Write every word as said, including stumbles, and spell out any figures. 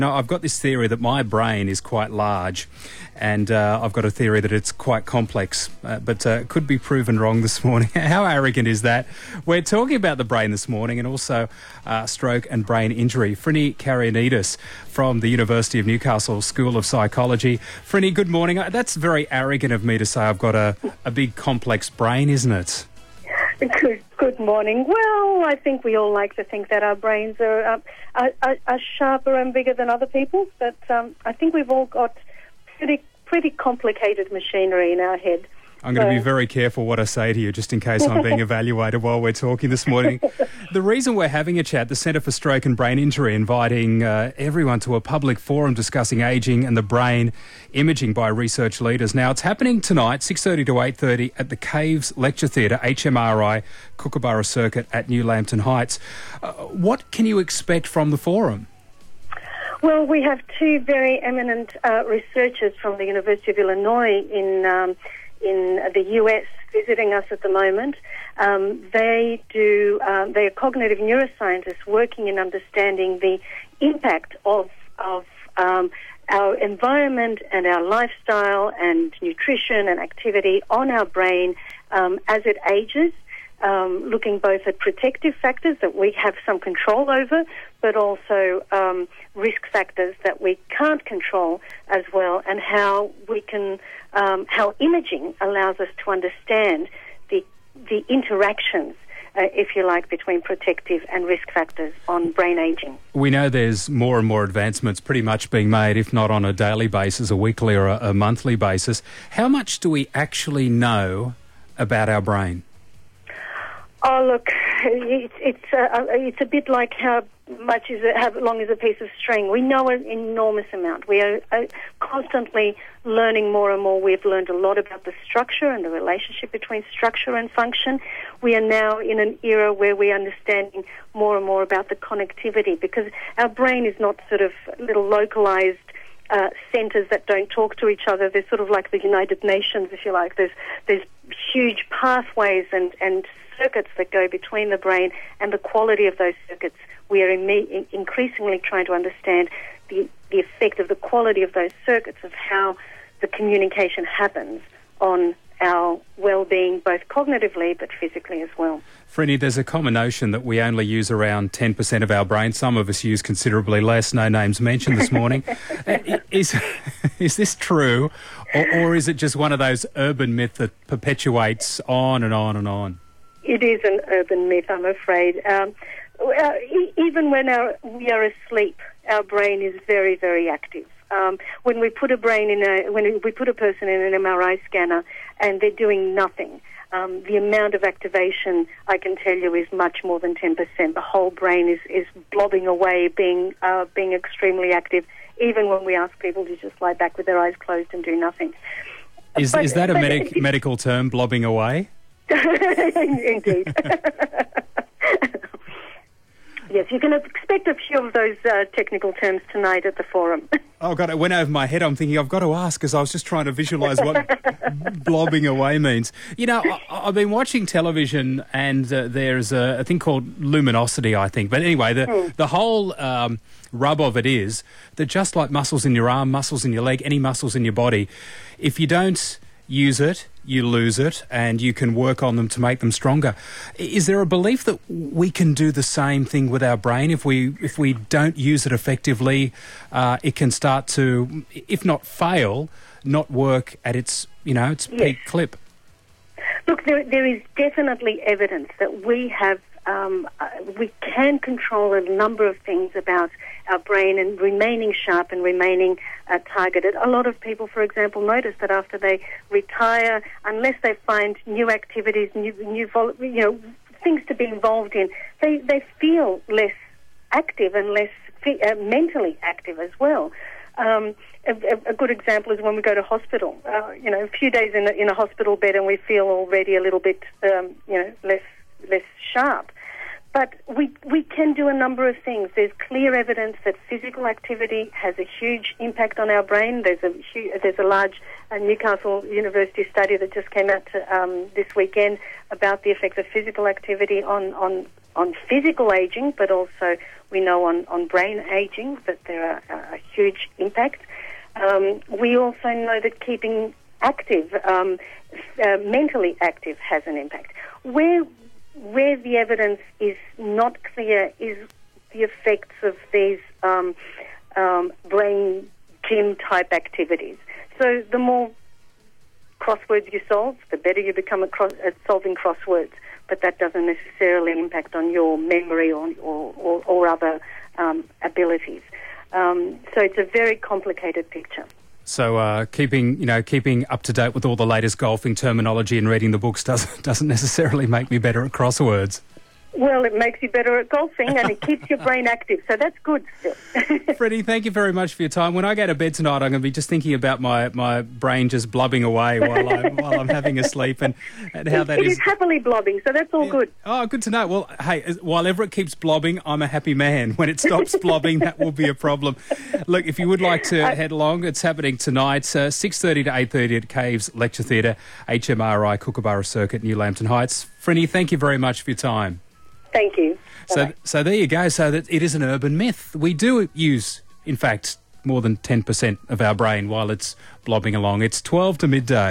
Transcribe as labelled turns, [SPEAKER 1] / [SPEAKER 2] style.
[SPEAKER 1] Now, I've got this theory that my brain is quite large, and uh, I've got a theory that it's quite complex, uh, but uh, could be proven wrong this morning. How arrogant is that? We're talking about the brain this morning, and also uh, stroke and brain injury. Frini Karianidis from the University of Newcastle School of Psychology. Frini, good morning. Uh, That's very arrogant of me to say I've got a, a big complex brain, isn't it?
[SPEAKER 2] Good, good morning. Well, I think we all like to think that our brains are uh, are, are, are sharper and bigger than other people's, but um, I think we've all got pretty pretty complicated machinery in our head.
[SPEAKER 1] I'm going to be very careful what I say to you, just in case I'm being evaluated while we're talking this morning. The reason we're having a chat, the Centre for Stroke and Brain Injury, inviting uh, everyone to a public forum discussing ageing and the brain, imaging by research leaders. Now, it's happening tonight, six thirty to eight thirty, at the Caves Lecture Theatre, H M R I, Kookaburra Circuit at New Lambton Heights. Uh, what can you expect from the forum?
[SPEAKER 2] Well, we have two very eminent uh, researchers from the University of Illinois in um, in the U S visiting us at the moment. Um, they do. Um, they are cognitive neuroscientists working in understanding the impact of of um, our environment and our lifestyle and nutrition and activity on our brain um, as it ages. Um, looking both at protective factors that we have some control over, but also um, risk factors that we can't control as well, and how we can, um, how imaging allows us to understand the the interactions, uh, if you like, between protective and risk factors on brain aging.
[SPEAKER 1] We know there's more and more advancements pretty much being made, if not on a daily basis, a weekly or a, a monthly basis. How much do we actually know about our brain?
[SPEAKER 2] Oh, look, it's it's uh, it's a bit like how much is it, how long is a piece of string. We know an enormous amount. We are uh, constantly learning more and more. We've learned a lot about the structure and the relationship between structure and function. We are now in an era where we're understanding more and more about the connectivity, because our brain is not sort of little localized Uh, centres that don't talk to each other. They're sort of like the United Nations, if you like. There's there's huge pathways and, and circuits that go between the brain, and the quality of those circuits. We are in, increasingly trying to understand the, the effect of the quality of those circuits, of how the communication happens on our well-being, both cognitively but physically as well.
[SPEAKER 1] Frini, there's a common notion that we only use around ten percent of our brain. Some of us use considerably less, no names mentioned this morning. is, is this true, or, or is it just one of those urban myths that perpetuates on and on and on?
[SPEAKER 2] It is an urban myth, I'm afraid. Um, uh, e- even when our, we are asleep, our brain is very, very active. Um, when we put a brain in a, when we put a person in an M R I scanner and they're doing nothing, um, the amount of activation, I can tell you, is much more than ten percent. The whole brain is, is blobbing away, being uh, being extremely active, even when we ask people to just lie back with their eyes closed and do nothing.
[SPEAKER 1] Is
[SPEAKER 2] but,
[SPEAKER 1] is that a
[SPEAKER 2] but,
[SPEAKER 1] medic, medical term, blobbing away?
[SPEAKER 2] Indeed. Yes, you can expect a few of those uh, technical terms tonight at the forum.
[SPEAKER 1] Oh, God, it went over my head. I'm thinking, I've got to ask, because I was just trying to visualise what blobbing away means. You know, I, I've been watching television, and uh, there's a, a thing called luminosity, I think. But anyway, the, mm. the whole um, rub of it is that just like muscles in your arm, muscles in your leg, any muscles in your body, if you don't use it, you lose it, and you can work on them to make them stronger. Is there a belief that we can do the same thing with our brain? If we if we don't use it effectively, uh, it can start to, if not fail, not work at its, you know, its
[SPEAKER 2] yes.
[SPEAKER 1] peak clip.
[SPEAKER 2] Look, there there is definitely evidence that we have um, uh, we can control a number of things about our brain and remaining sharp and remaining uh, targeted. A lot of people, for example, notice that after they retire, unless they find new activities, new, new vol- you know, things to be involved in, they, they feel less active and less fi- uh, mentally active as well. Um, a, a good example is when we go to hospital. Uh, you know, a few days in a, in a hospital bed and we feel already a little bit, um, you know, less less sharp. But we we can do a number of things. There's clear evidence that physical activity has a huge impact on our brain. There's a huge, there's a large uh, Newcastle University study that just came out to, um, this weekend about the effects of physical activity on, on on physical aging, but also we know on, on brain aging that there are a, a huge impact. Um, we also know that keeping active, um, uh, mentally active, has an impact. Where where the evidence is not clear is the effects of these um, um, brain gym type activities. So the more crosswords you solve, the better you become at, cross, at solving crosswords. But that doesn't necessarily impact on your memory or or, or, or other um, abilities. Um, so it's a very complicated picture.
[SPEAKER 1] So uh, keeping, you know, keeping up to date with all the latest golfing terminology and reading the books doesn't doesn't necessarily make me better at crosswords.
[SPEAKER 2] Well, it makes you better at golfing and it keeps your brain active, so that's good still.
[SPEAKER 1] Freddie, thank you very much for your time. When I go to bed tonight, I'm going to be just thinking about my, my brain just blubbing away while I'm, while I'm having a sleep and, and how that
[SPEAKER 2] it
[SPEAKER 1] is.
[SPEAKER 2] is happily blobbing, so that's all
[SPEAKER 1] Yeah.
[SPEAKER 2] good.
[SPEAKER 1] Oh, good to know. Well, hey, as- while Everett keeps blobbing, I'm a happy man. When it stops blobbing, that will be a problem. Look, if you would like to
[SPEAKER 2] I-
[SPEAKER 1] head along, it's happening tonight, uh, six thirty to eight thirty at Caves Lecture Theatre, H M R I, Kookaburra Circuit, New Lambton Heights. Freddie, thank you very much for your time.
[SPEAKER 2] Thank you.
[SPEAKER 1] So,
[SPEAKER 2] Bye-bye.
[SPEAKER 1] so there you go. So that it is an urban myth. We do use, in fact, more than ten percent of our brain while it's blobbing along. It's twelve to midday.